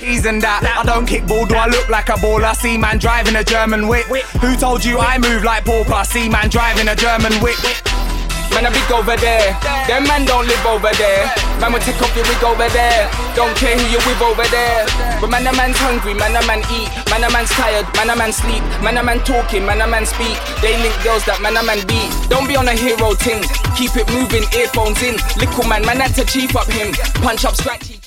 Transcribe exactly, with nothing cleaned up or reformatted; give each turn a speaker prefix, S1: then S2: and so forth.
S1: He's and that. I don't kick ball, do I look like a baller? See man driving a German whip. Who told you I move like pauper? See man driving a German whip. Man, I big over there. Them man don't live over there. Man will take off your wig over there. Don't care who you with over there. But man, a man's hungry, man, a man eat. Man, a man's tired, man, a man sleep. Man, a man talking, man, a man speak. They link girls that man, a man beat. Don't be on a hero ting. Keep it moving, earphones in. Little man, man, had to chief up him. Punch up, scratchy.